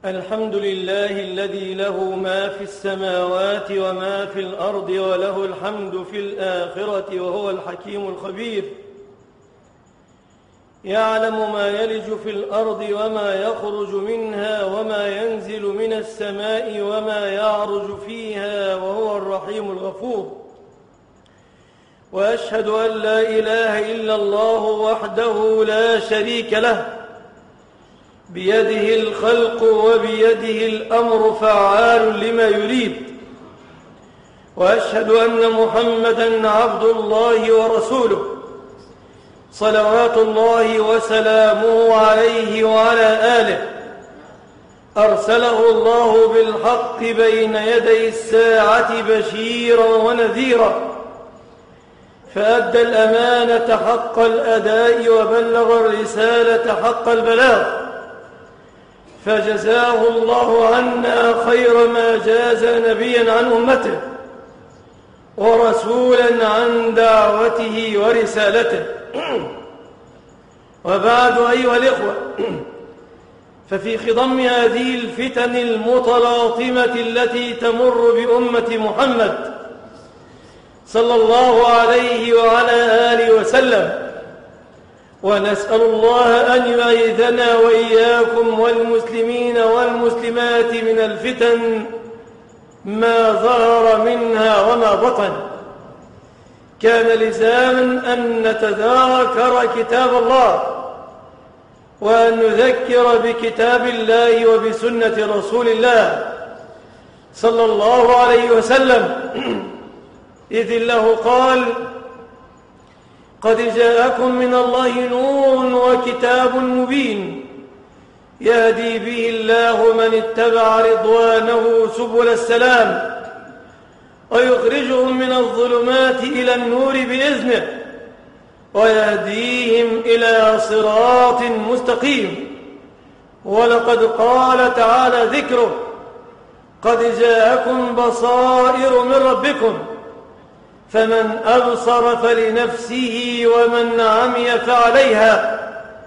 الحمد لله الذي له ما في السماوات وما في الأرض وله الحمد في الآخرة وهو الحكيم الخبير. يعلم ما يلج في الأرض وما يخرج منها وما ينزل من السماء وما يعرج فيها وهو الرحيم الغفور. وأشهد أن لا إله إلا الله وحده لا شريك له، بيده الخلق وبيده الأمر فعال لما يريد. وأشهد أن محمدًا عبد الله ورسوله، صلوات الله وسلامه عليه وعلى آله. أرسله الله بالحق بين يدي الساعة بشيرًا ونذيرًا، فأدى الأمانة حق الأداء وبلغ الرسالة حق البلاغ، فجزاه الله عنا خير ما جاز نبيا عن أمته ورسولا عن دعوته ورسالته. وبعد أيها الإخوة، ففي خضم هذه الفتن المتلاطمة التي تمر بأمة محمد صلى الله عليه وعلى آله وسلم، ونسأل الله أن يعيذنا وإياكم والمسلمين والمسلمات من الفتن ما ظهر منها وما بطن، كان لزاما أن نتذاكر كتاب الله وأن نذكر بكتاب الله وبسنة رسول الله صلى الله عليه وسلم، إذ الله قال: قد جاءكم من الله نور وكتاب مبين يهدي به الله من اتبع رضوانه سبل السلام ويخرجهم من الظلمات إلى النور بإذنه ويهديهم إلى صراط مستقيم. ولقد قال تعالى ذكره: قد جاءكم بصائر من ربكم فمن أبصر فلنفسه ومن عمي فعليها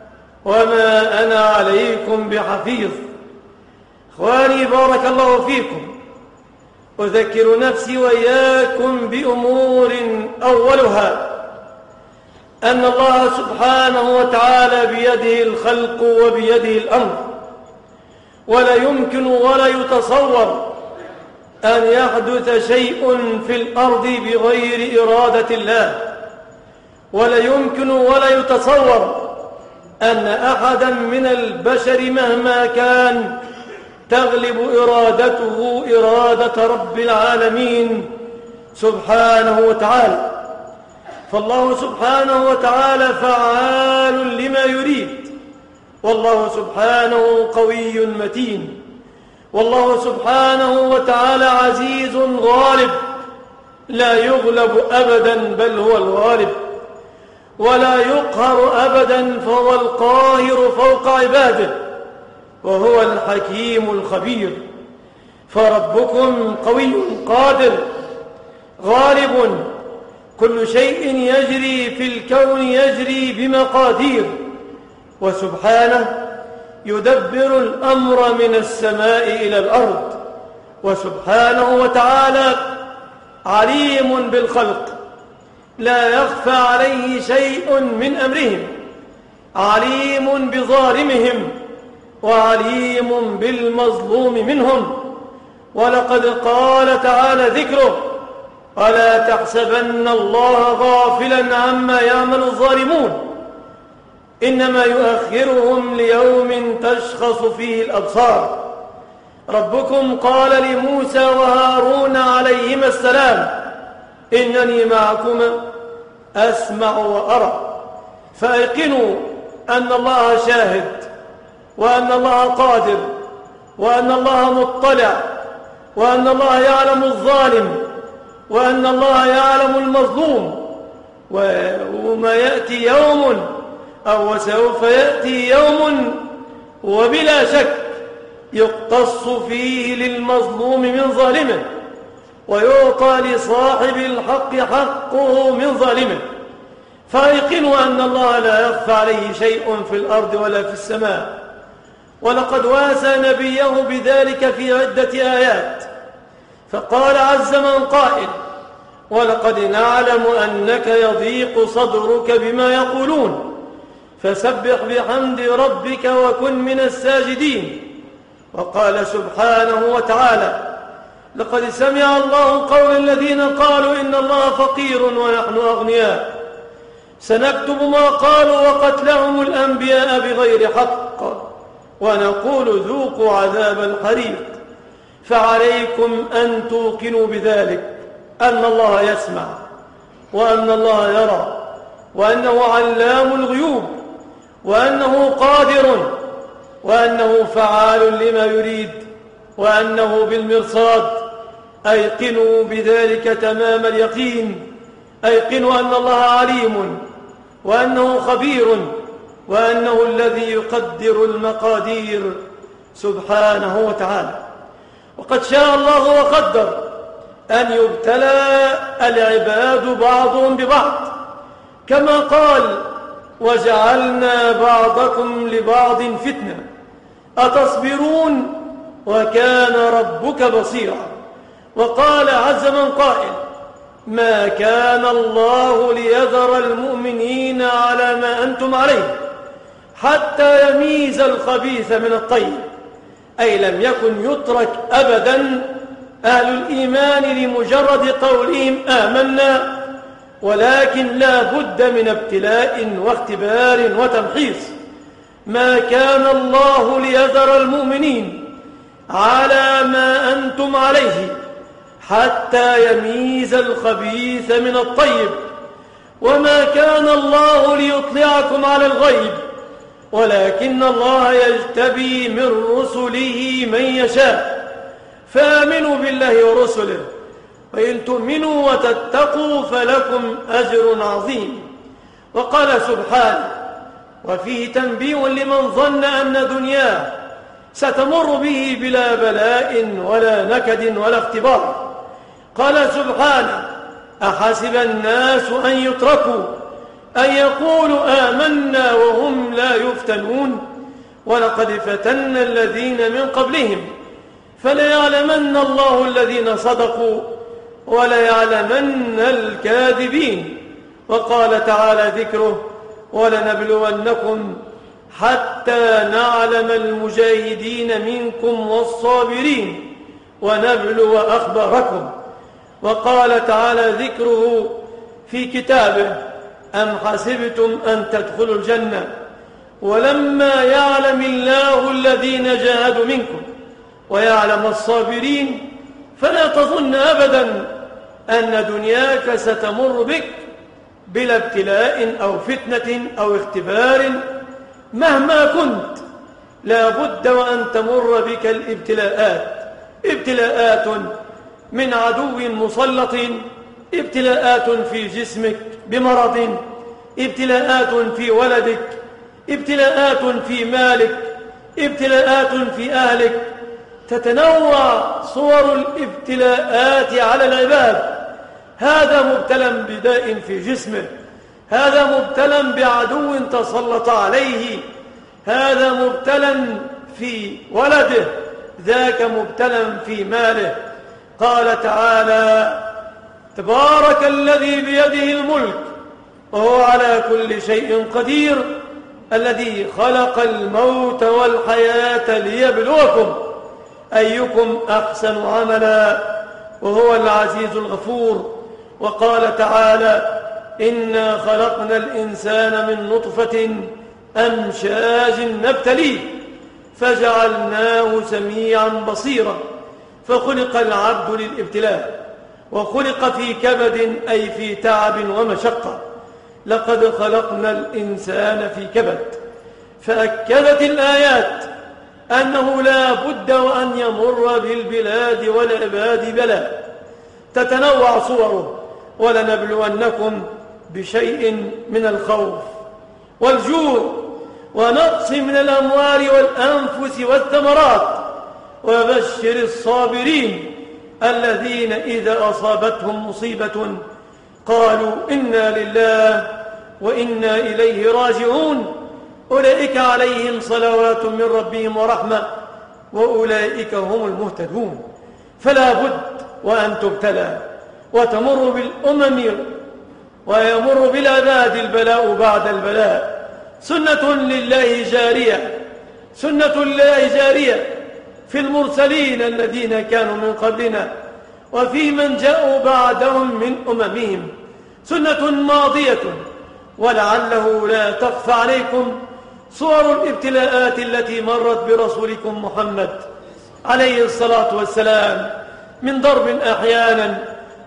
وما أنا عليكم بحفيظ. إخواني بارك الله فيكم، أذكر نفسي وإياكم بأمور أولها أن الله سبحانه وتعالى بيده الخلق وبيده الأمر، ولا يمكن ولا يتصور أن يحدث شيء في الأرض بغير إرادة الله، ولا يمكن ولا يتصور أن أحدا من البشر مهما كان تغلب إرادته إرادة رب العالمين سبحانه وتعالى. فالله سبحانه وتعالى فعال لما يريد، والله سبحانه قوي متين، والله سبحانه وتعالى عزيز غالب لا يغلب أبدا بل هو الغالب، ولا يقهر أبدا فهو القاهر فوق عباده، وهو الحكيم الخبير. فربكم قوي قادر غالب، كل شيء يجري في الكون يجري بمقادير، وسبحانه يدبر الأمر من السماء إلى الأرض، وسبحانه وتعالى عليم بالخلق لا يخفى عليه شيء من أمرهم، عليم بظالمهم وعليم بالمظلوم منهم. ولقد قال تعالى ذكره: ولا تحسبن الله غافلا عما يعمل الظالمون إنما يؤخرهم ليوم تشخص فيه الأبصار. ربكم قال لموسى وهارون عليهما السلام: إنني معكما أسمع وأرى، فأيقنوا أن الله شاهد، وأن الله قادر، وأن الله مطلع، وأن الله يعلم الظالم، وأن الله يعلم المظلوم. وما يأتي يوم أو وسوف يأتي يوم وبلا شك يقتص فيه للمظلوم من ظالمه، ويعطى لصاحب الحق حقه من ظالمه. فأيقنوا أن الله لا يخفى عليه شيء في الأرض ولا في السماء، ولقد واسى نبيه بذلك في عدة آيات، فقال عز من قائل: ولقد نعلم أنك يضيق صدرك بما يقولون فسبح بحمد ربك وكن من الساجدين. وقال سبحانه وتعالى: لقد سمع الله قول الذين قالوا إن الله فقير ونحن أغنياء سنكتب ما قالوا وقتلهم الأنبياء بغير حق ونقول ذوقوا عذاب الحريق. فعليكم أن توقنوا بذلك، أن الله يسمع وأن الله يرى وأنه علام الغيوب وأنه قادر وأنه فعال لما يريد وأنه بالمرصاد. أيقنوا بذلك تمام اليقين، أيقنوا أن الله عليم وأنه خبير وأنه الذي يقدر المقادير سبحانه وتعالى. وقد شاء الله وقدر أن يبتلى العباد بعضهم ببعض، كما قال: وجعلنا بعضكم لبعض فتنة أتصبرون وكان ربك بصيرا. وقال عز من قائل: ما كان الله ليذر المؤمنين على ما أنتم عليه حتى يميز الخبيث من الطيب. أي لم يكن يترك أبدا أهل الإيمان لمجرد قولهم آمنا، ولكن لا بد من ابتلاء واختبار وتمحيص. ما كان الله ليذر المؤمنين على ما أنتم عليه حتى يميز الخبيث من الطيب، وما كان الله ليطلعكم على الغيب ولكن الله يجتبي من رسله من يشاء. فآمنوا بالله ورسله، وإن تؤمنوا وتتقوا فلكم أجر عظيم. وقال سبحانه: وفيه تنبيه لمن ظن أن دنياه ستمر به بلا بلاء ولا نكد ولا اختبار. قال سبحانه: أحسب الناس أن يتركوا أن يقولوا آمنا وهم لا يفتنون ولقد فتنا الذين من قبلهم فليعلمن الله الذين صدقوا وليعلمن الكاذبين. وقال تعالى ذكره: ولنبلونكم حتى نعلم المجاهدين منكم والصابرين ونبلو أخباركم. وقال تعالى ذكره في كتابه: أم حسبتم أن تدخلوا الجنة ولما يعلم الله الذين جاهدوا منكم ويعلم الصابرين. فلا تظن أبدا أن دنياك ستمر بك بلا ابتلاء أو فتنة أو اختبار. مهما كنت لا بد وأن تمر بك الابتلاءات، ابتلاءات من عدو مسلط، ابتلاءات في جسمك بمرض، ابتلاءات في ولدك، ابتلاءات في مالك، ابتلاءات في أهلك. تتنوع صور الابتلاءات على العباد. هذا مبتلى بداء في جسمه، هذا مبتلى بعدو تسلط عليه، هذا مبتلى في ولده، ذاك مبتلى في ماله. قال تعالى: تبارك الذي بيده الملك وهو على كل شيء قدير الذي خلق الموت والحياة ليبلوكم أيكم أحسن عملا وهو العزيز الغفور. وقال تعالى: إنا خلقنا الإنسان من نطفة أمشاج نبتليه فجعلناه سميعا بصيرا. فخلق العبد للابتلاء، وخلق في كبد أي في تعب ومشقة. لقد خلقنا الإنسان في كبد. فأكدت الآيات أنه لا بد وأن يمر بالبلاد والعباد بلاء تتنوع صوره. ولنبلونكم بشيء من الخوف والجوع ونقص من الأموال والأنفس والثمرات وبشر الصابرين الذين إذا أصابتهم مصيبة قالوا إنا لله وإنا إليه راجعون. أولئك عليهم صلوات من ربهم ورحمة وأولئك هم المهتدون. فلا بد وأن تبتلى وتمر بالأمم ويمر بالعباد البلاء بعد البلاء. سنة لله جارية، سنة الله جارية في المرسلين الذين كانوا من قبلنا وفي من جاءوا بعدهم من أممهم، سنة ماضية. ولعله لا تخفى عليكم صور الابتلاءات التي مرت برسولكم محمد عليه الصلاة والسلام، من ضرب أحيانا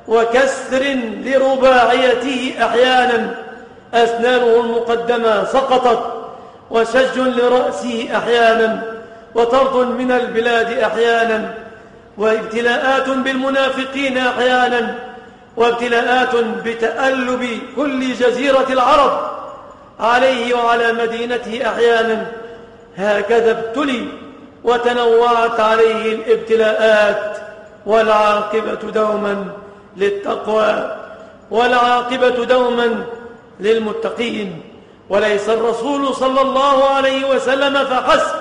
وكسر لرباعيته أحيانا، أسنانه المقدمة سقطت، وشج لرأسه أحيانا، وطرد من البلاد أحيانا، وابتلاءات بالمنافقين أحيانا، وابتلاءات بتألب كل جزيرة العرب عليه وعلى مدينته أحيانا. هكذا ابتلي وتنوعت عليه الابتلاءات، والعاقبة دوما للتقوى، والعاقبة دوما للمتقين. وليس الرسول صلى الله عليه وسلم فحسب،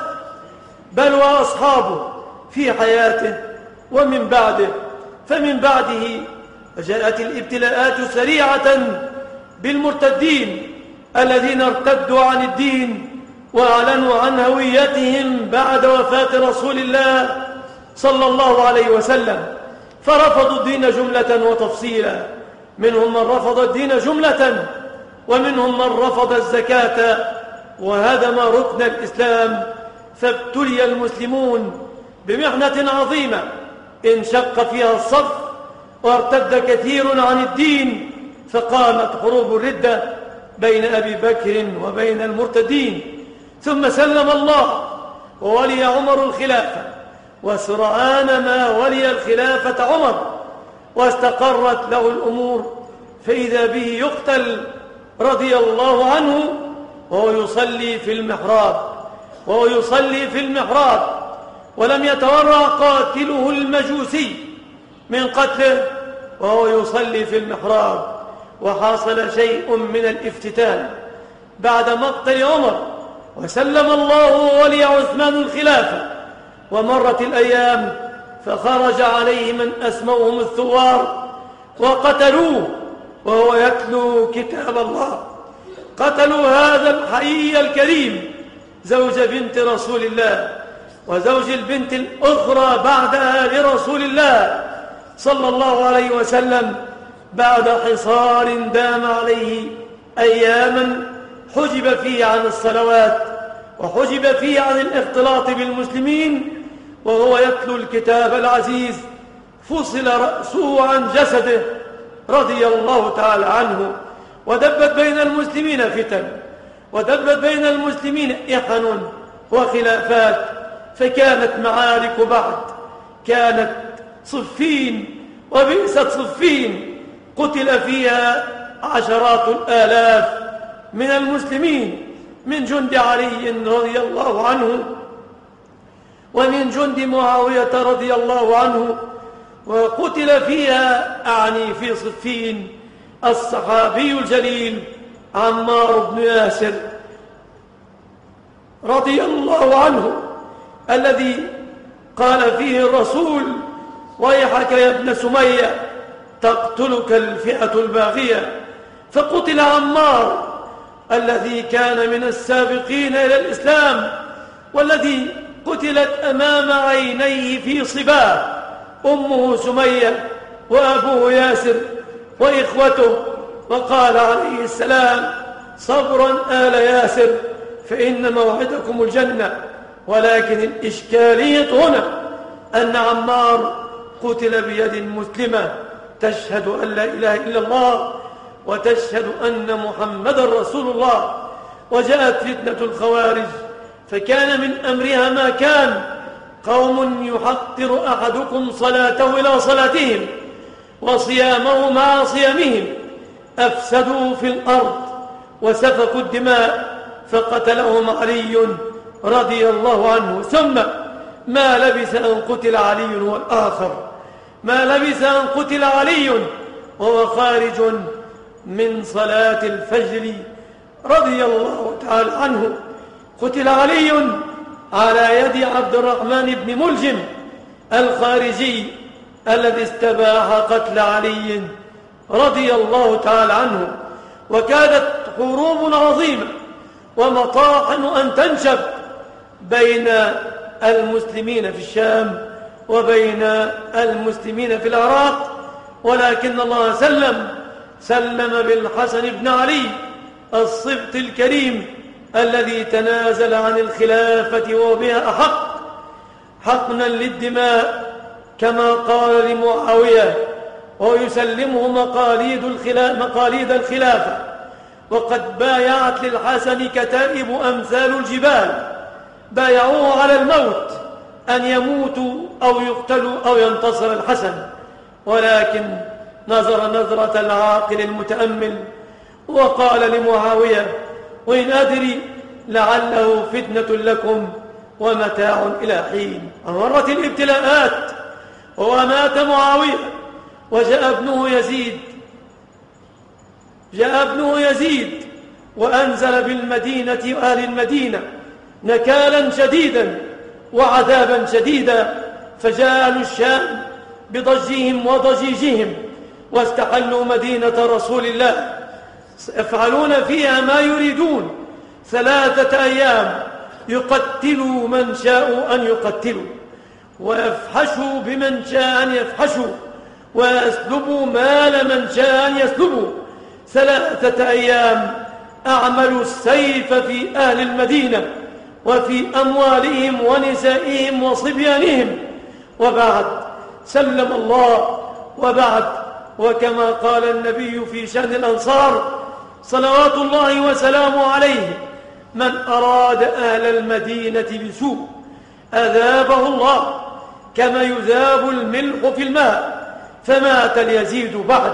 بل وأصحابه في حياته ومن بعده. فمن بعده جاءت الابتلاءات سريعة بالمرتدين الذين ارتدوا عن الدين وأعلنوا عن هويتهم بعد وفاة رسول الله صلى الله عليه وسلم، فرفضوا الدين جملة وتفصيلا. منهم من رفض الدين جملة، ومنهم من رفض الزكاة وهدم ركن الإسلام. فابتلي المسلمون بمحنة عظيمة انشق فيها الصف، وارتد كثير عن الدين، فقامت حروب الردة بين أبي بكر وبين المرتدين. ثم سلم الله وولي عمر الخلافة، وسرعان ما ولي الخلافة عمر واستقرت له الأمور، فإذا به يقتل رضي الله عنه وهو يصلي في المحراب، ولم يتورع قاتله المجوسي من قتله وهو يصلي في المحراب. وحاصل شيء من الافتتان بعد مقتل عمر، وسلم الله ولي عثمان الخلافة. ومرت الأيام فخرج عليه من أسموهم الثوار وقتلوه وهو يتلو كتاب الله. قتلوا هذا الحي الكريم، زوج بنت رسول الله وزوج البنت الأخرى بعدها لرسول الله صلى الله عليه وسلم، بعد حصار دام عليه أياما حجب فيه عن الصلوات وحجب فيه عن الاختلاط بالمسلمين، وهو يتلو الكتاب العزيز فصل رأسه عن جسده رضي الله تعالى عنه. ودبت بين المسلمين فتن، ودبت بين المسلمين إحن وخلافات، فكانت معارك بعد، كانت صفين، وبئست صفين قتل فيها عشرات الآلاف من المسلمين، من جند علي رضي الله عنه ومن جند معاوية رضي الله عنه. وقتل فيها، أعني في صفين، الصحابي الجليل عمار بن ياسر رضي الله عنه، الذي قال فيه الرسول: ويحك يا ابن سمية تقتلك الفئة الباغية. فقتل عمار الذي كان من السابقين إلى الإسلام، والذي قتلت أمام عينيه في صباه أمه سمية وأبوه ياسر وإخوته. وقال عليه السلام: صبرا آل ياسر فإن موعدكم الجنة. ولكن الإشكالية هنا أن عمار قتل بيد مسلمة تشهد أن لا إله إلا الله وتشهد أن محمدا رسول الله. وجاءت فتنة الخوارج، فكان من أمرها ما كان: قوم يحقر أحدكم صلاته إلى صلاتهم وصيامه مع صيامهم، أفسدوا في الأرض وسفكوا الدماء، فقتلهم علي رضي الله عنه. ثم ما لبث أن قتل علي والآخر، ما لبث أن قتل علي وهو خارج من صلاة الفجر رضي الله تعالى عنه. قتل علي على يد عبد الرحمن بن ملجم الخارجي الذي استباح قتل علي رضي الله تعالى عنه. وكانت حروب عظيمة ومطاحن أن تنشب بين المسلمين في الشام وبين المسلمين في العراق، ولكن الله سلم بالحسن بن علي الصبط الكريم الذي تنازل عن الخلافة وبها أحق حقنا للدماء كما قال لمعاوية، ويسلمه مقاليد الخلافة. وقد بايعت للحسن كتائب أمثال الجبال، بايعوه على الموت أن يموتوا أو يقتلوا أو ينتصر الحسن، ولكن نظر نظرة العاقل المتأمل وقال لمعاوية: وإن أدري لعله فتنة لكم ومتاع إلى حين. مرت الابتلاءات ومات معاوية، وجاء ابنه يزيد وأنزل بالمدينة وأهل المدينة نكالا شديدا وعذابا شديدا، فجاء أهل الشام بضجهم وضجيجهم واستحلوا مدينة رسول الله، يفعلون فيها ما يريدون 3 أيام، يقتلوا من شاءوا أن يقتلوا، ويفحشوا بمن شاء أن يفحشوا، ويسلبوا مال من شاء أن يسلبوا. 3 أيام أعملوا السيف في أهل المدينة وفي أموالهم ونسائهم وصبيانهم. وبعد سلم الله، وبعد وكما قال النبي في شأن الأنصار صلوات الله وسلامه عليه: من أراد أهل المدينة بسوء أذابه الله كما يذاب الملح في الماء. فمات اليزيد بعد،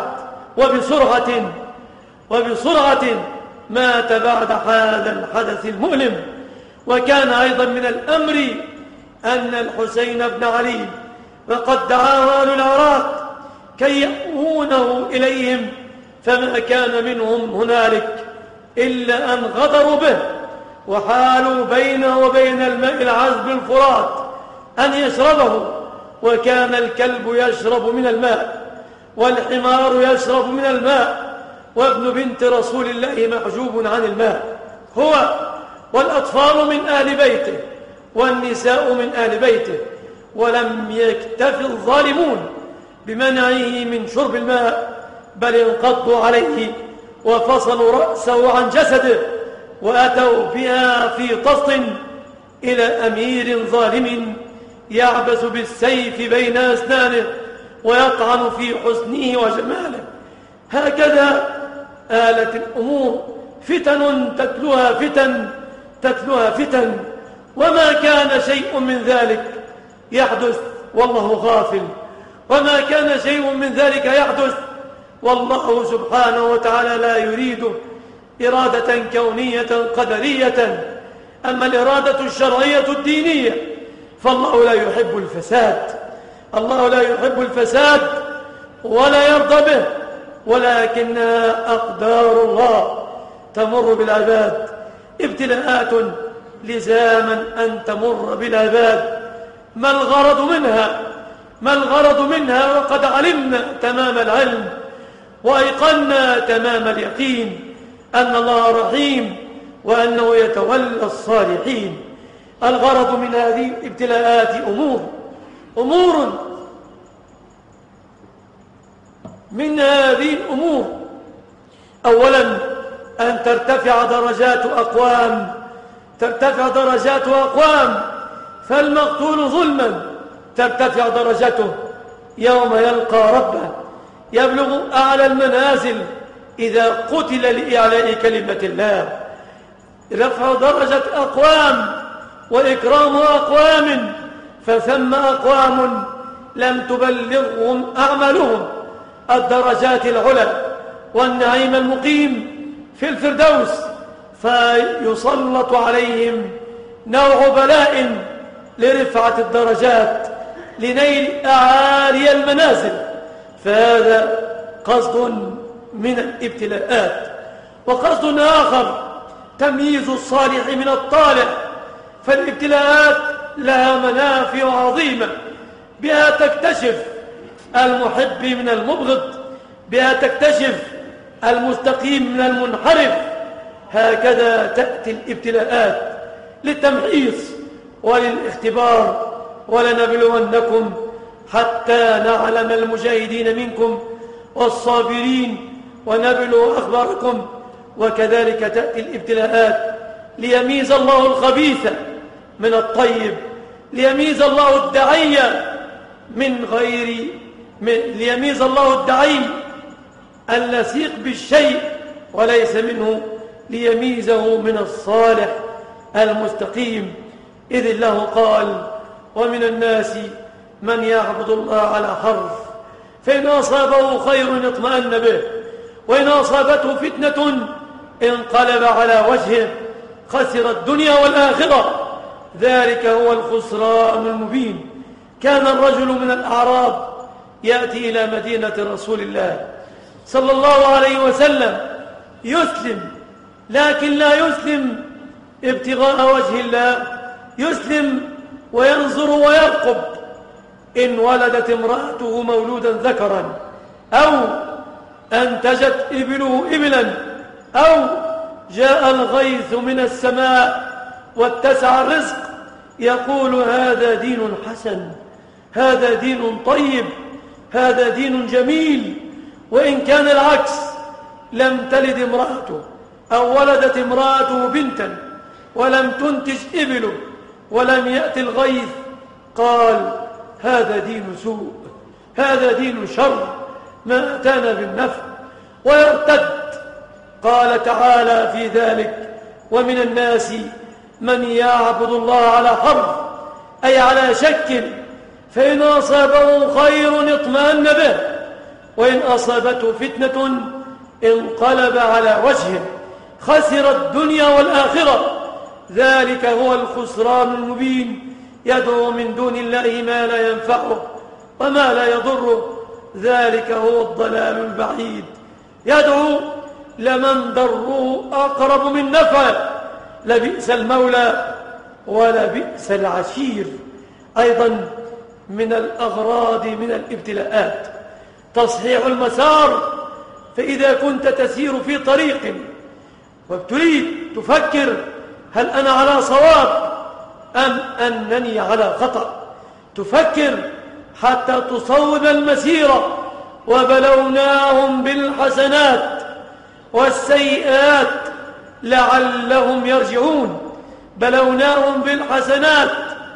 وبسرعة مات بعد هذا الحدث المؤلم. وكان أيضا من الأمر أن الحسين بن علي وقد دعاه أهل العراق كي يأوونه إليهم، فما كان منهم هنالك إلا أن غدروا به وحالوا بينه وبين الماء العذب الفرات أن يشربه. وكان الكلب يشرب من الماء والحمار يشرب من الماء، وابن بنت رسول الله محجوب عن الماء، هو والأطفال من أهل بيته والنساء من أهل بيته. ولم يكتف الظالمون بمنعه من شرب الماء، بل انقضوا عليه وفصلوا رأسه عن جسده وأتوا بها في طست إلى أمير ظالم يعبث بالسيف بين أسنانه ويطعن في حسنه وجماله. هكذا آلت الأمور، فتن تتلوها فتن، وما كان شيء من ذلك يحدث والله غافل، وما كان شيء من ذلك يحدث والله سبحانه وتعالى لا يريد إرادة كونية قدرية. أما الإرادة الشرعية الدينية فالله لا يحب الفساد، الله لا يحب الفساد ولا يرضى به، ولكنها أقدار الله تمر بالعباد، ابتلاءات لزاما أن تمر بالعباد. ما الغرض منها وقد علمنا تمام العلم وأيقنا تمام اليقين أن الله رحيم وأنه يتولى الصالحين. الغرض من هذه الابتلاءات أمور من هذه الأمور: أولا أن ترتفع درجات أقوام، فالمقتول ظلما ترتفع درجته يوم يلقى ربه، يبلغ أعلى المنازل إذا قتل لإعلاء كلمة الله. رفع درجة أقوام وإكرام أقوام، فثم أقوام لم تبلغهم أعمالهم الدرجات العلى والنعيم المقيم في الفردوس، فيسلط عليهم نوع بلاء لرفعة الدرجات لنيل أعالي المنازل. فهذا قصد من الابتلاءات. وقصد آخر تمييز الصالح من الطالح فالابتلاءات لها منافع عظيمة، بها تكتشف المحب من المبغض، بها تكتشف المستقيم من المنحرف. هكذا تأتي الابتلاءات للتمحيص وللاختبار. ولنبلونكم حتى نعلم المجاهدين منكم والصابرين ونبلو أخباركم. وكذلك تأتي الابتلاءات ليميز الله الخبيث من الطيب، ليميز الله الدعي ليميز الله الدعي اللصيق بالشيء وليس منه، ليميزه من الصالح المستقيم. إذ الله قال: ومن الناس من يعبد الله على حرف، فإن أصابه خير اطمأن به، وإن أصابته فتنة انقلب على وجهه، خسر الدنيا والآخرة، ذلك هو الخسران المبين. كان الرجل من الأعراب يأتي إلى مدينة رسول الله صلى الله عليه وسلم يسلم، لكن لا يسلم ابتغاء وجه الله، يسلم وينظر ويرقب إن ولدت امرأته مولودا ذكرا، أو أنتجت إبله إبلا، أو جاء الغيث من السماء واتسع الرزق، يقول: هذا دين حسن، هذا دين طيب، هذا دين جميل. وإن كان العكس، لم تلد امرأته أو ولدت امرأته بنتا ولم تنتج إبله ولم يأتي الغيث، قال: هذا دين سوء، هذا دين شر، ما أتانا بالنفع، ويرتد. قال تعالى في ذلك: ومن الناس من يعبد الله على حرف، أي على شك، فإن أصابه خير اطمأن به، وإن أصابته فتنة انقلب على وجهه، خسر الدنيا والآخرة، ذلك هو الخسران المبين. يدعو من دون الله ما لا ينفعه وما لا يضره، ذلك هو الضلال البعيد. يدعو لمن ضره أقرب من نفعه، لبئس المولى ولبئس العشير. أيضا من الأغراض من الابتلاءات تصحيح المسار. فإذا كنت تسير في طريق وابتليت تفكر: هل أنا على صواب أم أنني على خطأ؟ تفكر حتى تصوب المسيرة. وبلوناهم بالحسنات والسيئات لعلهم يرجعون. بلوناهم بالحسنات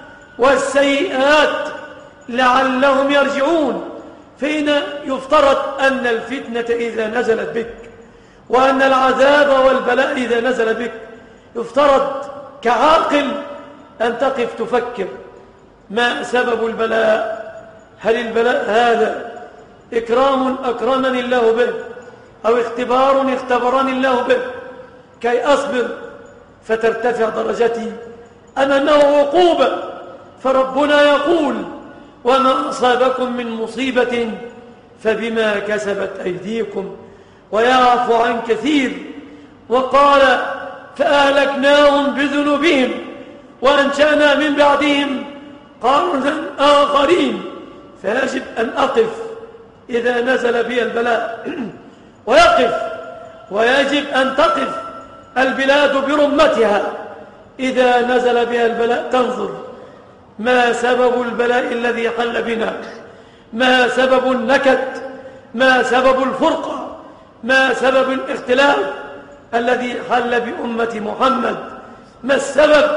والسيئات لعلهم يرجعون. فإن يفترض أن الفتنة إذا نزلت بك وأن العذاب والبلاء إذا نزل بك، يفترض كعاقل أن تقف تفكر: ما سبب البلاء؟ هل البلاء هذا إكرام أكرمني الله به، أو اختبار اختبرني الله به كي أصبر فترتفع درجتي، أم أنه عقوبة؟ فربنا يقول: وما أصابكم من مصيبة فبما كسبت أيديكم ويعفو عن كثير. وقال: فأهلكناهم بذنوبهم وأنشأنا من بعدهم قرنا آخرين. فيجب أن أقف إذا نزل بي البلاء ويقف، ويجب أن تقف البلاد برمتها إذا نزل بها البلاء، تنظر ما سبب البلاء الذي حل بنا، ما سبب النكد، ما سبب الفرقة، ما سبب الاختلاف الذي حل بأمة محمد، ما السبب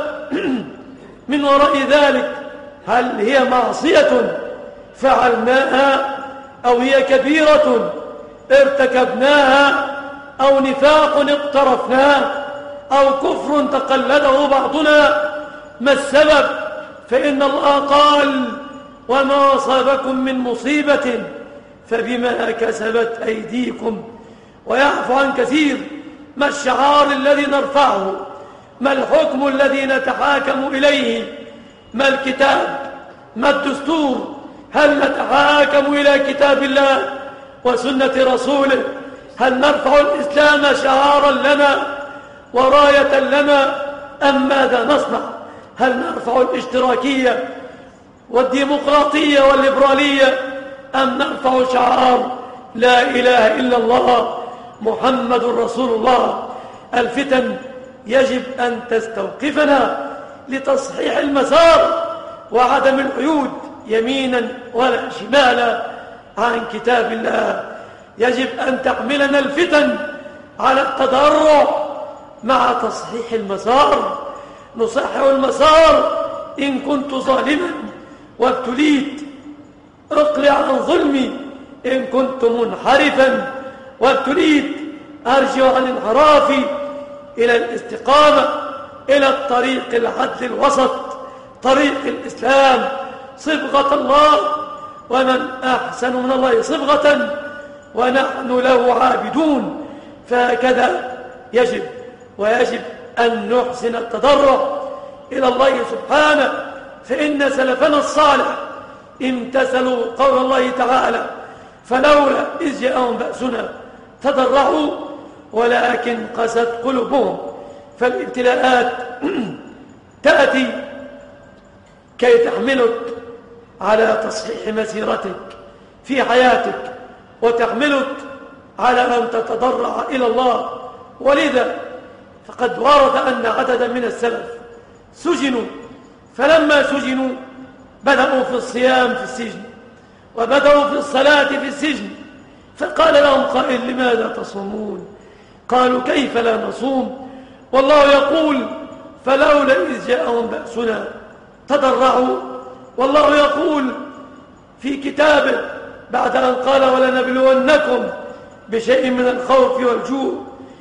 من وراء ذلك؟ هل هي معصية فعلناها، أو هي كبيرة ارتكبناها، أو نفاق اقترفناه، أو كفر تقلده بعضنا؟ ما السبب؟ فإن الله قال: وما أصابكم من مصيبة فبما كسبت أيديكم ويعفو عن كثير. ما الشعار الذي نرفعه؟ ما الحكم الذي نتحاكم إليه؟ ما الكتاب؟ ما الدستور؟ هل نتحاكم إلى كتاب الله وسنة رسوله؟ هل نرفع الإسلام شعارا لنا وراية لنا، أم ماذا نصنع؟ هل نرفع الاشتراكية والديمقراطية والليبرالية، أم نرفع شعار لا إله إلا الله محمد رسول الله؟ الفتن يجب أن تستوقفنا لتصحيح المسار وعدم العيود يمينا ولا شمالا عن كتاب الله. يجب أن تحملنا الفتن على التضرع مع تصحيح المسار. نصحح المسار إن كنت ظالما وابتليت، اقلع عن ظلمي إن كنت منحرفا وابتليت، أرجع عن انحرافي إلى الاستقامة، إلى الطريق العدل الوسط، طريق الإسلام، صبغة الله، ومن أحسن من الله صبغة ونحن له عابدون. فهكذا ويجب أن نحسن التضرع إلى الله سبحانه، فإن سلفنا الصالح امتثلوا قول الله تعالى: فلولا إذ جاءهم بأسنا تضرعوا ولكن قست قلوبهم. فالابتلاءات تأتي كي تحملك على تصحيح مسيرتك في حياتك، وتحملك على أن تتضرع إلى الله. ولذا فقد ورد أن عددا من السلف سجنوا، فلما سجنوا بدأوا في الصيام في السجن، وبدأوا في الصلاة في السجن، فقال لهم قائل: لماذا تصومون؟ قالوا: كيف لا نصوم والله يقول: فلولا إذ جاءهم بأسنا تضرعوا. والله يقول في كتابه بعد أن قال: ولنبلونكم بشيء من الخوف والجوع،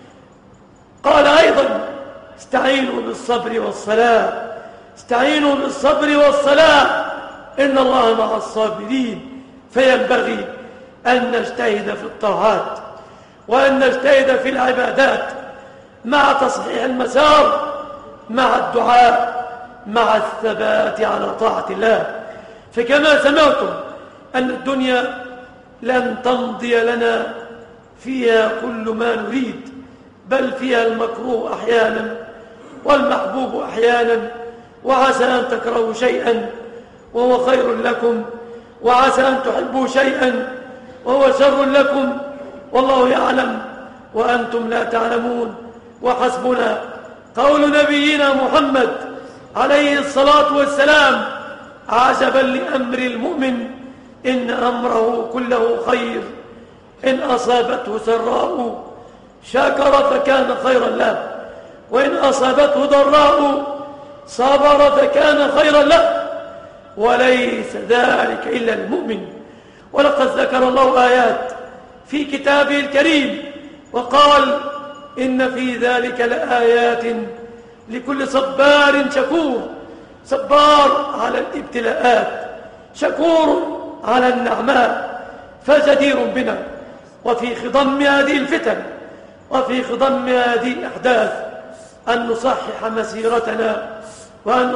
قال أيضا: استعينوا بالصبر والصلاة، استعينوا بالصبر والصلاة إن الله مع الصابرين. فينبغي أن نجتهد في الطاعات وأن نجتهد في العبادات مع تصحيح المسار، مع الدعاء، مع الثبات على طاعة الله. فكما سمعتم أن الدنيا لن تمضي لنا فيها كل ما نريد، بل فيها المكروه أحيانا والمحبوب أحيانا، وعسى أن تكرهوا شيئا وهو خير لكم، وعسى أن تحبوا شيئا وهو شر لكم، والله يعلم وأنتم لا تعلمون. وحسبنا قول نبينا محمد عليه الصلاة والسلام: عجبا لأمر المؤمن إن أمره كله خير، إن أصابته سراء شكر فكان خيرا له، وإن أصابته ضراء صبر فكان خيرا له، وليس ذلك إلا المؤمن. ولقد ذكر الله آيات في كتابه الكريم وقال: إن في ذلك لآيات لكل صبار شكور. صبار على الابتلاءات، شكور على النعماء، فجدير بنا وفي خضم هذه الفتن وفي خضم هذه الأحداث أن نصحح مسيرتنا، وأن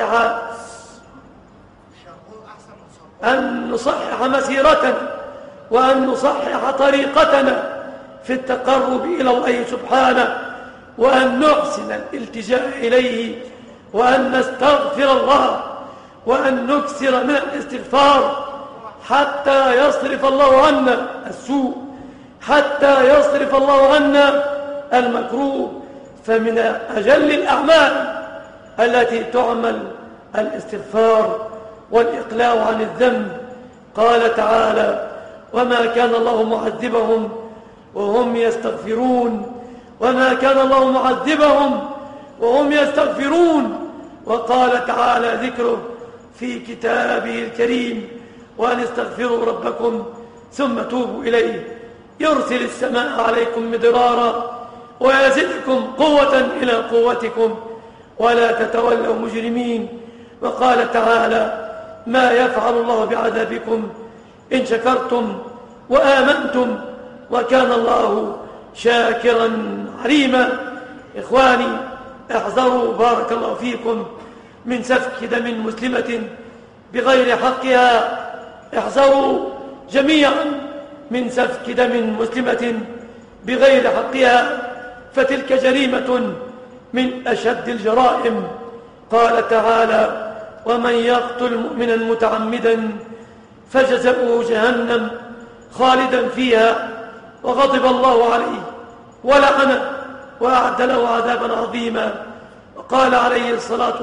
نصحح مسيرتنا، وأن نصحح طريقتنا في التقرب إلى الله سبحانه، وأن نحسن الالتجاء إليه، وأن نستغفر الله، وأن نكثر من الاستغفار حتى يصرف الله عنا السوء، حتى يصرف الله عنا المكروه. فمن أجل الأعمال التي تعمل الاستغفار والإقلاع عن الذنب. قال تعالى: وما كان الله معذبهم وهم يستغفرون، وما كان الله معذبهم وهم يستغفرون. وقال تعالى ذكره في كتابه الكريم: وأن استغفروا ربكم ثم توبوا إليه يرسل السماء عليكم مدرارا ويزدكم قوة إلى قوتكم ولا تتولوا مجرمين. وقال تعالى: ما يفعل الله بعذابكم إن شكرتم وآمنتم وكان الله شاكرا عليما. إخواني، احذروا بارك الله فيكم من سفك دم مسلمة بغير حقها. احذروا جميعا من سفك دم مسلمة بغير حقها، فتلك جريمة من أشد الجرائم قال تعالى: ومن يقتل مؤمنا متعمدا فجزاؤه جهنم خالدا فيها وغضب الله عليه ولعنه وأعد له عذابا عظيما. وقال عليه الصلاة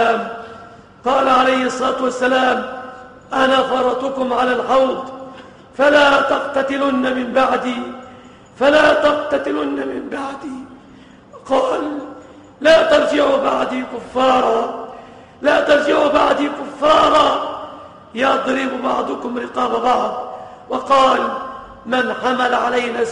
والسلام: أنا فرطكم على الحوض فلا تقتتلن من بعدي قال: لا ترجعوا بعدي كفارا يضرب بعضكم رقاب بعض. وقال: من حمل علينا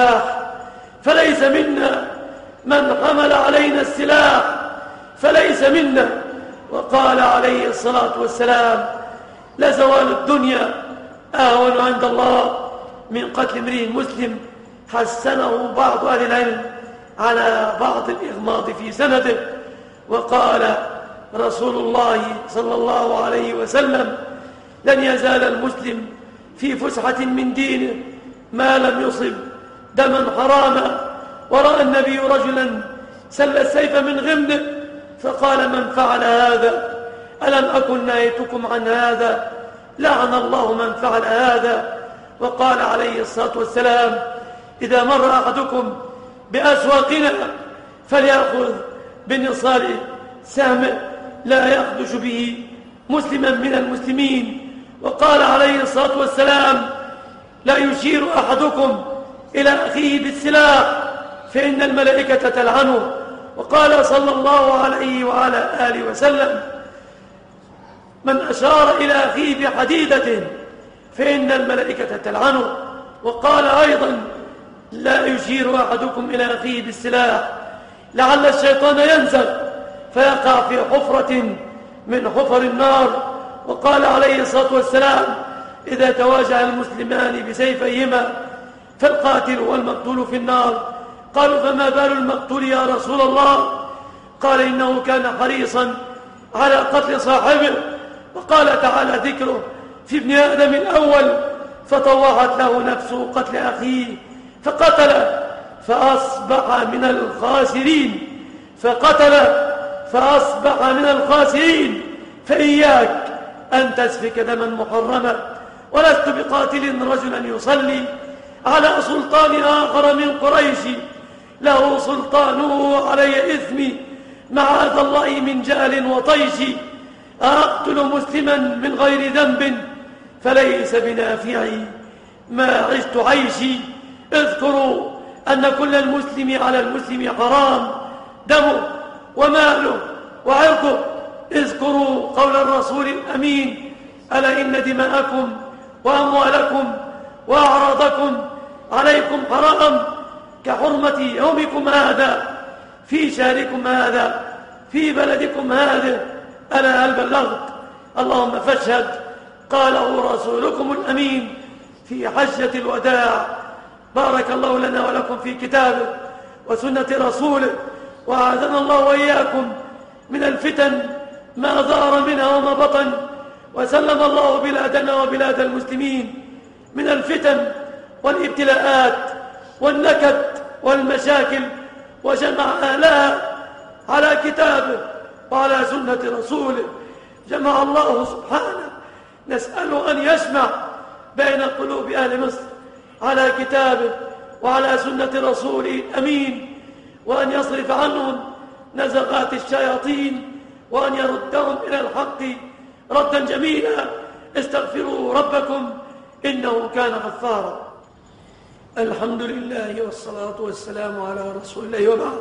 السلاح فليس منا. وقال عليه الصلاة والسلام: لزوال الدنيا أهون عند الله من قتل امرئ مسلم. حسنه بعض أهل العلم على بعض الإغماض في سنده. وقال رسول الله صلى الله عليه وسلم: لن يزال المسلم في فسحة من دينه ما لم يصب دما حراما. ورأى النبي رجلا سل السيف من غمده فقال: من فعل هذا؟ ألم أكن نهيتكم عن هذا؟ لعن الله من فعل هذا. وقال عليه الصلاة والسلام: إذا مر أحدكم بأسواقنا فليأخذ بنصال سهمه لا يخدش به مسلما من المسلمين. وقال عليه الصلاة والسلام: لا يشير أحدكم إلى أخيه بالسلاح فإن الملائكة تلعنه. وقال صلى الله عليه وعلى آله وسلم: من أشار إلى أخيه بحديدة فإن الملائكة تلعنه. وقال أيضا: لا يشير أحدكم إلى أخيه بالسلاح لعل الشيطان ينزغ فيقع في حفرة من حفر النار. وقال عليه الصلاة والسلام: إذا تواجه المسلمان بسيفيهما فالقاتل والمقتول في النار. قالوا: فما بال المقتول يا رسول الله؟ قال: إنه كان حريصا على قتل صاحبه. وقال تعالى ذكره في ابن آدم الأول: فطوعت له نفسه قتل أخيه فقتل فأصبح من الخاسرين. فإياك أن تسفك دما محرما. ولست بقاتل رجلا يصلي على سلطان آخر من قريش له سلطانه علي إثمي معاذ الله من جهل وطيش. أقتل مسلما من غير ذنب فليس بنافعي ما عشت عيشي. اذكروا أن كل المسلم على المسلم حرام دمه وماله وعرضه. اذكروا قول الرسول الأمين: ألا إن دماءكم وأموالكم وأعراضكم عليكم حرام كحرمة يومكم هذا في شهركم هذا في بلدكم هذا. ألا هل بلغت؟ اللهم فاشهد. قاله رسولكم الأمين في حجة الوداع. بارك الله لنا ولكم في كتابه وسنة رسوله، وأعاذنا الله وإياكم من الفتن ما ظهر منها وما بطن، وسلم الله بلادنا وبلاد المسلمين من الفتن والابتلاءات والنكد والمشاكل، وجمع أهلها على كتابه وعلى سنة رسوله. جمع الله سبحانه. نسأله أن يجمع بين قلوب أهل مصر على كتابه وعلى سنة رسوله الأمين، وأن يصرف عنهم نزغات الشياطين، وأن يردهم إلى الحق ردا جميلا. استغفروا ربكم إنه كان غفارا. الحمد لله والصلاة والسلام على رسول الله، وبعد،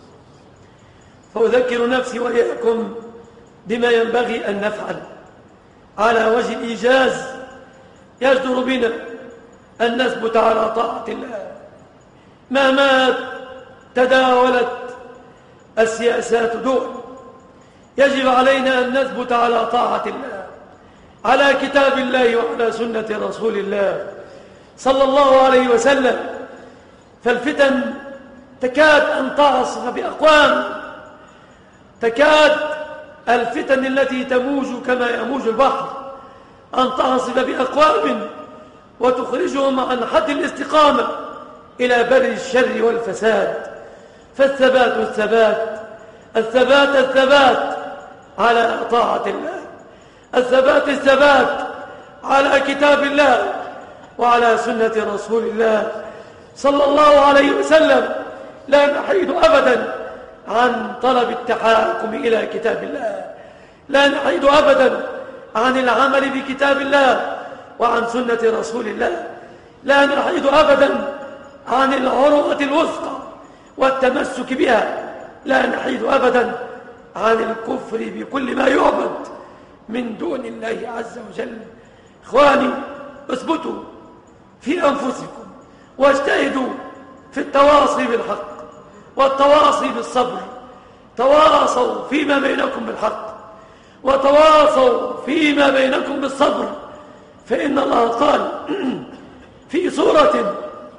فأذكر نفسي وإياكم بما ينبغي أن نفعل على وجه الإيجاز. يجدر بنا أن نثبت على طاعة الله مهما تداولت السياسات دول. يجب علينا أن نثبت على طاعة الله على كتاب الله وعلى سنة رسول الله صلى الله عليه وسلم. فالفتن تكاد أن تعصف بأقوام، تكاد الفتن التي تموج كما يموج البحر أن تعصف بأقوام وتخرجهم عن حد الاستقامة إلى بر الشر والفساد. فالثبات الثبات على طاعة الله، الثبات على كتاب الله وعلى سنة رسول الله صلى الله عليه وسلم. لا نحيد أبدا عن طلب التحاكم إلى كتاب الله، لا نحيد أبدا عن العمل بكتاب الله وعن سنة رسول الله، لا نحيد أبدا عن العروة الوثقى والتمسك بها، لا نحيد أبدا عن الكفر بكل ما يعبد من دون الله عز وجل. إخواني، اثبتوا في أنفسكم واجتهدوا في التواصي بالحق والتواصي بالصبر، تواصوا فيما بينكم بالحق وتواصوا فيما بينكم بالصبر، فإن الله قال في سورة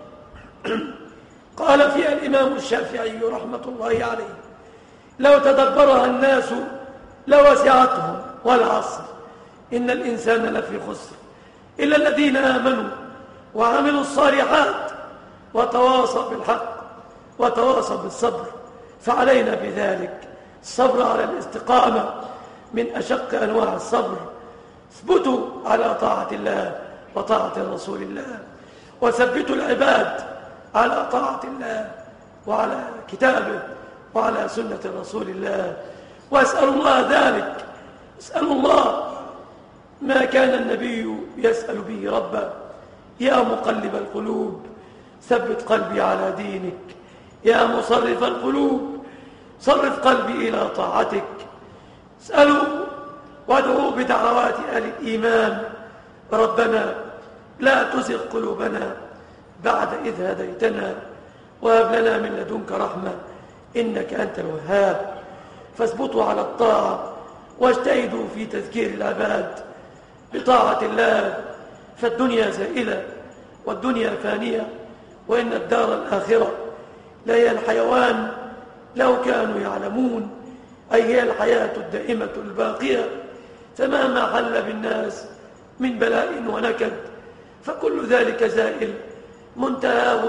قال فيها الإمام الشافعي رحمة الله عليه: لو تدبرها الناس لوسعتهم، والعصر إن الإنسان لفي خسر إلا الذين آمنوا وعملوا الصالحات وتواصوا بالحق وتواصوا بالصبر. فعلينا بذلك الصبر على الاستقامة من أشق أنواع الصبر. اثبتوا على طاعة الله وطاعة رسول الله، وثبتوا العباد على طاعة الله وعلى كتابه وعلى سنة رسول الله، واسألوا الله ذلك. اسألوا الله ما كان النبي يسأل به ربه: يا مقلب القلوب ثبت قلبي على دينك، يا مصرف القلوب صرف قلبي إلى طاعتك. اسألوا وادعوا بدعوات أهل الإيمان: ربنا لا تزغ قلوبنا بعد إذ هديتنا وهب لنا من لدنك رحمة إنك أنت الوهاب. فاثبتوا على الطاعة واجتهدوا في تذكير العباد بطاعة الله، فالدنيا زائلة والدنيا فانية، وإن الدار الآخرة لهي الحيوان لو كانوا يعلمون، أي هي الحياة الدائمة الباقية. فمهما حل بالناس من بلاء ونكد فكل ذلك زائل، منتهاه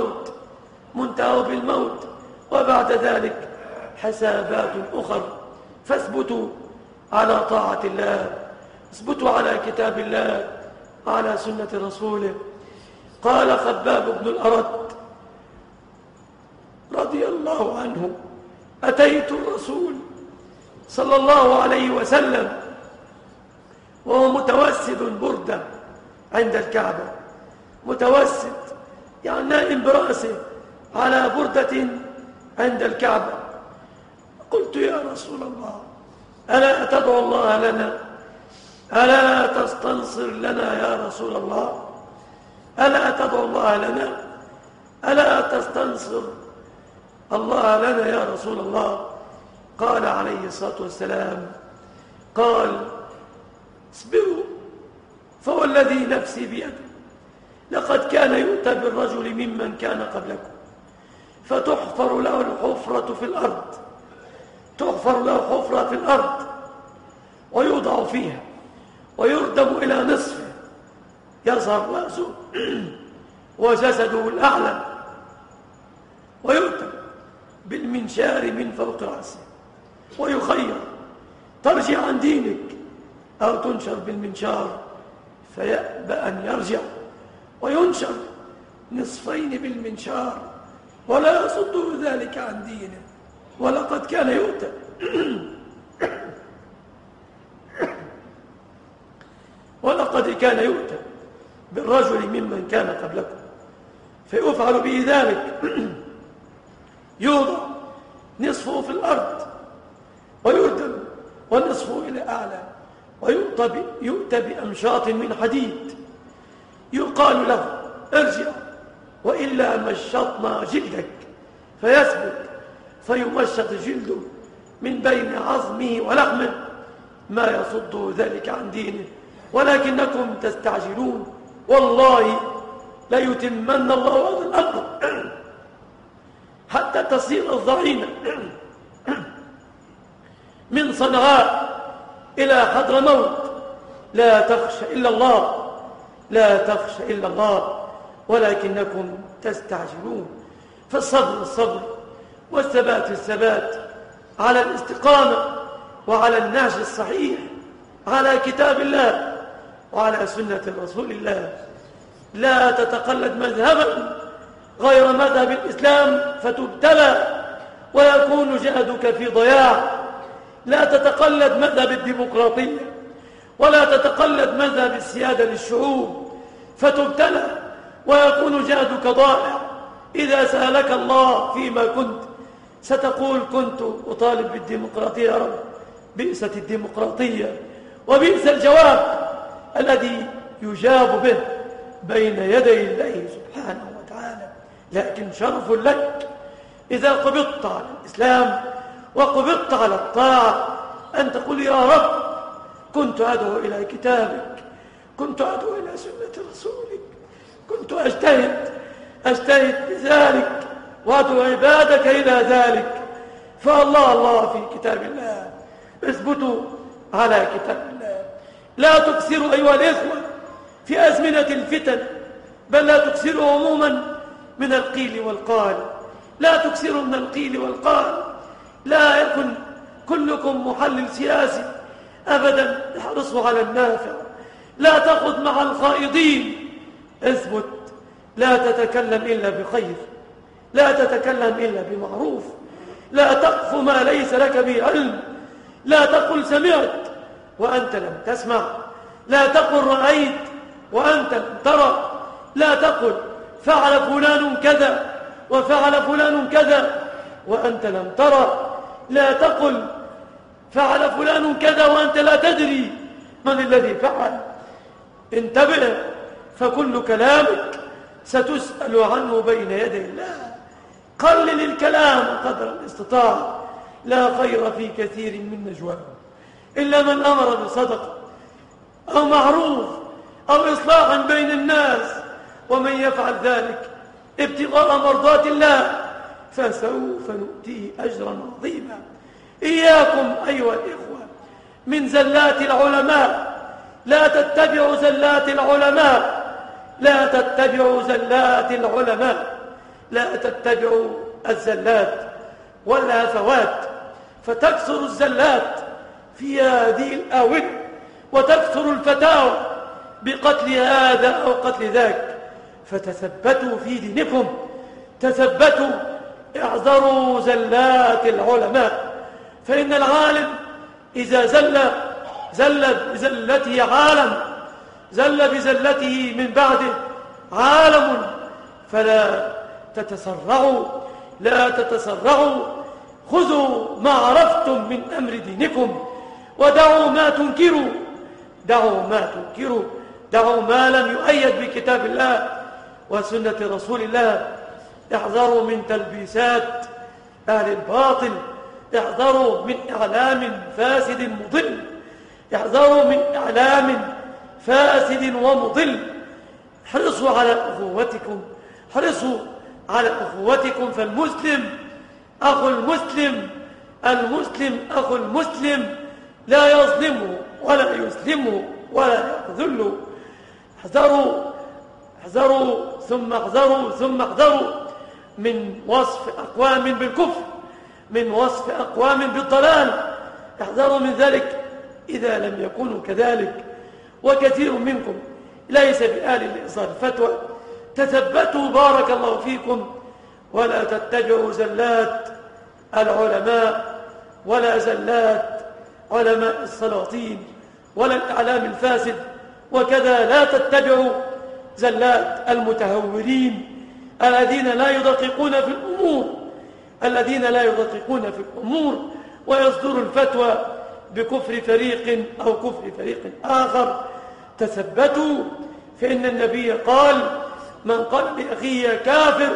بالموت، وبعد ذلك حسابات أخر. فاثبتوا على طاعة الله، اثبتوا على كتاب الله وعلى سنة رسوله. قال خباب بن الأرت رضي الله عنه: أتيت الرسول صلى الله عليه وسلم وهو متوسد بردة عند الكعبة، متوسد يعني نائم برأسه على بردة عند الكعبة. قلت: يا رسول الله، ألا تدعو الله لنا؟ ألا تستنصر لنا يا رسول الله؟ ألا تدعو الله لنا؟ ألا تستنصر الله لنا يا رسول الله؟ قال عليه الصلاة والسلام: قال: اصبروا فوالذي نفسي بيده لقد كان يؤتى بالرجل ممن كان قبلكم فتحفر له الحفرة في الأرض، تحفر له حفرة في الأرض ويوضع فيها ويردم إلى نصفه، يظهر رأسه وجسده الأعلى، ويؤتى بالمنشار من فوق رأسه ويخير: ترجع عن دينك أو تنشر بالمنشار، فيأبى أن يرجع وينشر نصفين بالمنشار ولا يصده ذلك عن دينه. ولقد كان يؤتى ولقد كان يؤتى بالرجل ممن كان قبلكم فيفعل به ذلك، يوضع نصفه في الأرض ويردم ونصفه إلى أعلى، ويؤتى بأمشاط من حديد يقال له: ارجع وإلا مشطنا جلدك، فيثبت فيمشط جلده من بين عظمه ولحمه ما يصد ذلك عن دينه. ولكنكم تستعجلون، والله ليتمن الله هذا الأمر حتى تصير الضعينة من صنعاء إلى حضرموت لا تخشى إلا الله، لا تخشى إلا الله، ولكنكم تستعجلون. فالصبر الصبر والثبات الثبات على الاستقامة وعلى النهج الصحيح، على كتاب الله وعلى سنة رسول الله. لا تتقلد مذهبا غير مذهب الإسلام فتبتلى ويكون جهدك في ضياع. لا تتقلد مذهب الديمقراطية ولا تتقلد مذهب السيادة للشعوب فتبتلى ويكون جهدك ضائع. إذا سألك الله فيما كنت ستقول كنت أطالب بالديمقراطية. يا رب بئست الديمقراطية وبئس الجواب الذي يجاب به بين يدي الله سبحانه وتعالى. لكن شرف لك إذا قبضت على الإسلام وقبضت على الطاعة أن تقول يا رب كنت أدعو إلى كتابك، كنت أدعو إلى سنة رسولك، كنت أجتهد بذلك وأدعو عبادك إلى ذلك. فالله في كتاب الله، اثبتوا على كتاب الله. لا تكثروا أيها الإخوة في أزمنة الفتن، بل لا تكثروا عموما من القيل والقال. لا تكثروا من القيل والقال. لا يكن كلكم محلل سياسي أبدا، احرصوا على النافع. لا تخذ مع الخائضين. اثبت. لا تتكلم إلا بخير، لا تتكلم إلا بمعروف. لا تقف ما ليس لك به علم. لا تقل سمعت وأنت لم تسمع. لا تقل رأيت وأنت لم ترى. لا تقل فعل فلان كذا وفعل فلان كذا وأنت لم ترى. لا تقل فعل فلان كذا وأنت لا تدري من الذي فعل. انتبه، فكل كلامك ستسأل عنه بين يدي الله. قلل الكلام قدر الاستطاعة. لا خير في كثير من نجواهم إلا من أمر بصدقة أو معروف أو إصلاح بين الناس، ومن يفعل ذلك ابتغاء مرضات الله فسوف نؤتيه أجرا عظيما. إياكم أيها الإخوة من زلات العلماء. لا تتبعوا زلات العلماء. لا تتبعوا زلات العلماء. لا تتبعوا الزلات والهفوات فتكثر الزلات في هذه الآونة وتكثر الفتاوى بقتل هذا أو قتل ذاك. فتثبتوا في دينكم، تثبتوا، احذروا زلات العلماء. فإن العالم إذا زل بزلته عالم، زل بزلته من بعده عالم. فلا تتسرعوا، لا تتسرعوا. خذوا ما عرفتم من أمر دينكم ودعوا ما تنكروا. دعوا ما تنكروا. دعوا ما لم يؤيد بكتاب الله وسنة رسول الله. احذروا من تلبيسات أهل الباطل. احذروا من إعلام فاسد مضل. احذروا من إعلام فاسد ومضل. احرصوا على أخوتكم، احرصوا على أخوتكم. فالمسلم أخو المسلم، المسلم أخو المسلم، لا يظلمه ولا يسلمه ولا يخذله. احذروا احذروا ثم احذروا ثم احذروا من وصف أقوام بالكفر، من وصف أقوام بالضلال. احذروا من ذلك إذا لم يكونوا كذلك. وكثير منكم ليس بآل لإصدار الفتوى. تثبتوا بارك الله فيكم، ولا تتبعوا زلات العلماء ولا زلات علماء السلاطين ولا الإعلام الفاسد. وكذا لا تتبعوا زلات المتهورين الذين لا يدققون في الأمور، الذين لا يدققون في الأمور ويصدروا الفتوى بكفر فريق أو كفر فريق آخر. تثبتوا، فإن النبي قال من قال لأخيه كافر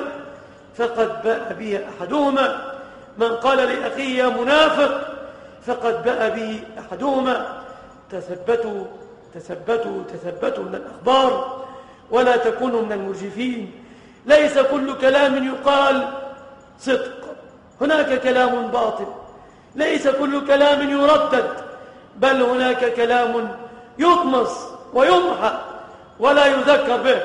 فقد باء به أحدهما، من قال لأخيه منافق فقد باء به أحدهما. تثبتوا تثبتوا تثبتوا من الأخبار ولا تكونوا من المرجفين. ليس كل كلام يقال صدق، هناك كلام باطل. ليس كل كلام يردد، بل هناك كلام يطمس ويمحى ولا يذكر به.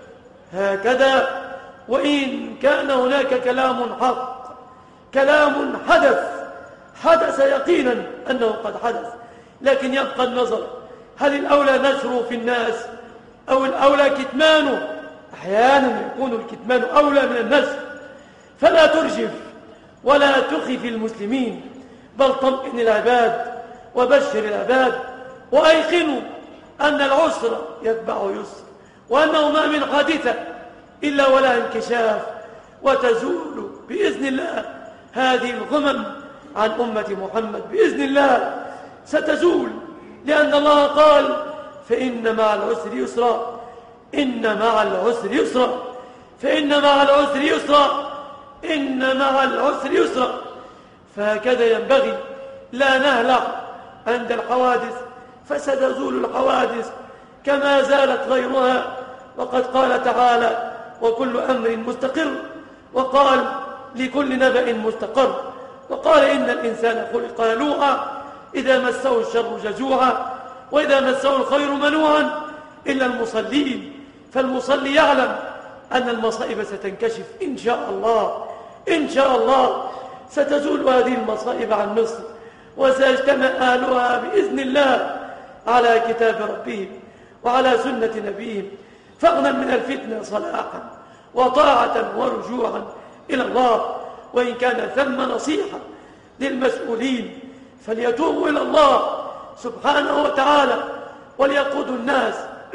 هكذا وإن كان هناك كلام حق، كلام حدث حدث يقينا أنه قد حدث، لكن يبقى النظر: هل الأولى نشره في الناس أو الأولى كتمانه؟ أحيانا يكون الكتمان أولى من النشر، فلا ترجف ولا تخف المسلمين، بل طمئن العباد وبشر العباد وأيقنوا أن العسر يتبع يسر، وأنه ما من حادثة إلا ولا انكشاف، وتزول بإذن الله هذه الغمم عن أمة محمد بإذن الله، ستزول، لأن الله قال: فإن مع العسر يسرا، إن مع العسر يسرا، فإن مع العسر يسرا، إن مع العسر يسرا. فهكذا ينبغي، لا نهلع عند الحوادث، فستزول الحوادث كما زالت غيرها. وقد قال تعالى: وكل أمر مستقر، وقال: لكل نبأ مستقر، وقال: إن الإنسان خلق هلوعا إذا مسه الشر جزوعا وإذا مسه الخير منوعا إلا المصلين. فالمصلي يعلم أن المصائب ستنكشف إن شاء الله، إن شاء الله ستزول هذه المصائب عن مصر، وسيجتمع أهلها بإذن الله على كتاب ربهم وعلى سنة نبيهم، فاغنم من الفتنة صلاحا وطاعة ورجوعا إلى الله. وإن كان ثم نصيحة للمسؤولين فليتوبوا إلى الله سبحانه وتعالى، وليقودوا الناس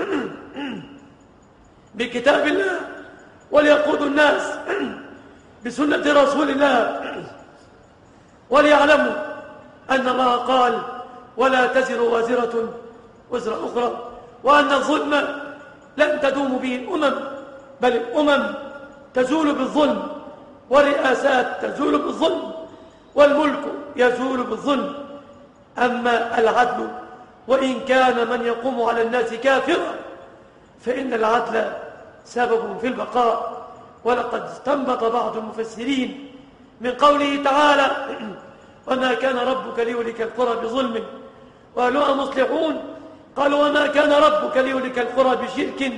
بكتاب الله، وليقودوا الناس بسنة رسول الله، وليعلموا أن الله قال: ولا تزر وازرة وزر أخرى، وأن الظلم لن تدوم به الأمم، بل الأمم تزول بالظلم، والرئاسات تزول بالظلم، والملك يزول بالظلم. أما العدل وإن كان من يقوم على الناس كافرا فإن العدل سبب في البقاء. ولقد استنبط بعض المفسرين من قوله تعالى: وما كان ربك ليهلك القرى بظلم وأهلها مصلحون، قالوا: وما كان ربك ليهلك القرى بشرك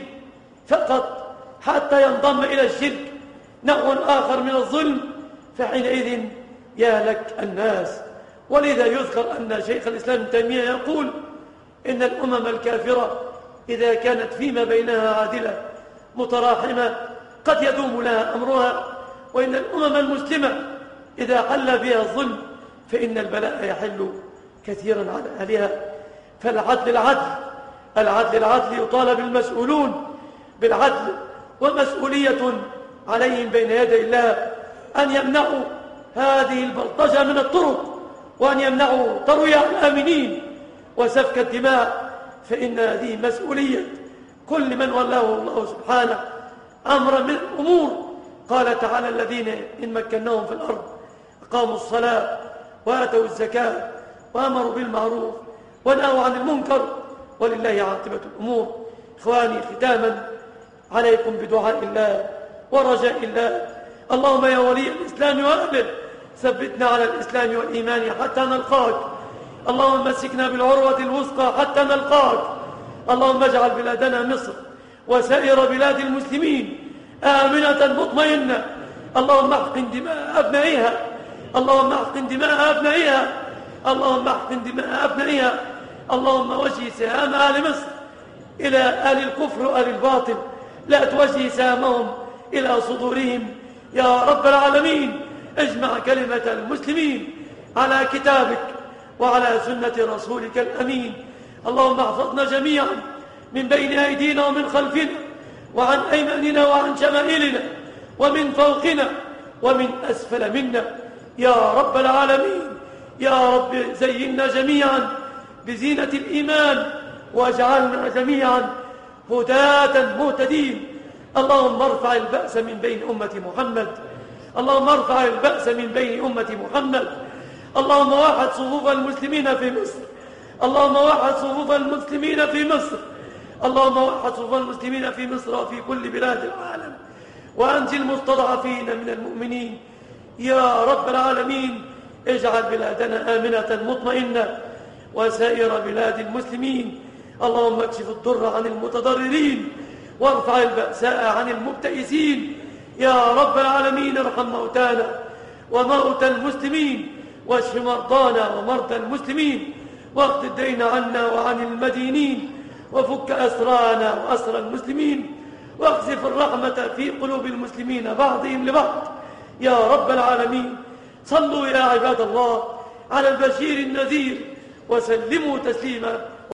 فقط حتى ينضم إلى الشرك نوع آخر من الظلم، فحينئذ يهلك الناس. ولذا يذكر أن شيخ الإسلام ابن تيمية يقول: إن الأمم الكافرة إذا كانت فيما بينها عادلة متراحمة قد يدوم لها أمرها، وإن الأمم المسلمة إذا حل بها الظلم فإن البلاء يحل كثيرا على أهلها. فالعدل العدل، العدل العدل، يطالب المسؤولون بالعدل، ومسؤولية عليهم بين يدي الله أن يمنعوا هذه البلطجة من الطرق، وأن يمنعوا ترويع الآمنين وسفك الدماء، فإن هذه مسؤولية كل من ولاه الله سبحانه أمر من الأمور. قال تعالى: الذين إن مكناهم في الأرض أقاموا الصلاة وآتوا الزكاة وأمروا بالمعروف ونهوا عن المنكر ولله عاقبة الأمور. إخواني، ختاما عليكم بدعاء الله ورجاء الله. اللهم يا ولي الإسلام وأهله ثبتنا على الإسلام والإيمان حتى نلقاك. اللهم مسكنا بالعروة الوثقى حتى نلقاك. اللهم اجعل بلادنا مصر وسائر بلاد المسلمين آمنة مطمئنة. اللهم احقن دماء أبنائها، اللهم احقن دماء أبنائها، اللهم احقن دماء أبنائها. اللهم وجه سهام أهل مصر إلى أهل الكفر وأهل الباطل، لا توجه سهامهم إلى صدورهم يا رب العالمين. اجمع كلمة المسلمين على كتابك وعلى سنة رسولك الأمين. اللهم احفظنا جميعا من بين أيدينا ومن خلفنا وعن أيماننا وعن شمائلنا ومن فوقنا ومن أسفل منا يا رب العالمين. يا رب زينا جميعا بزينة الإيمان واجعلنا جميعا هداة مهتدين. اللهم ارفع البأس من بين أمة محمد، اللهم ارفع البأس من بين أمة محمد. اللهم وحد صفوف المسلمين في مصر، اللهم وحد صفوف المسلمين في مصر، اللهم وحد صفوف المسلمين في مصر وفي كل بلاد العالم، وأنجي المستضعفين من المؤمنين يا رب العالمين. اجعل بلادنا آمنة مطمئنة وسائر بلاد المسلمين. اللهم اكشف الضر عن المتضررين وارفع البأساء عن المبتئسين يا رب العالمين. ارحم موتانا وموتى المسلمين واشف مرضانا ومرضى المسلمين، واقض الدين عنا وعن المدينين، وفك أسرانا وأسر المسلمين، واقذف الرحمة في قلوب المسلمين بعضهم لبعض يا رب العالمين. صلوا يا عباد الله على البشير النذير وسلموا تسليما.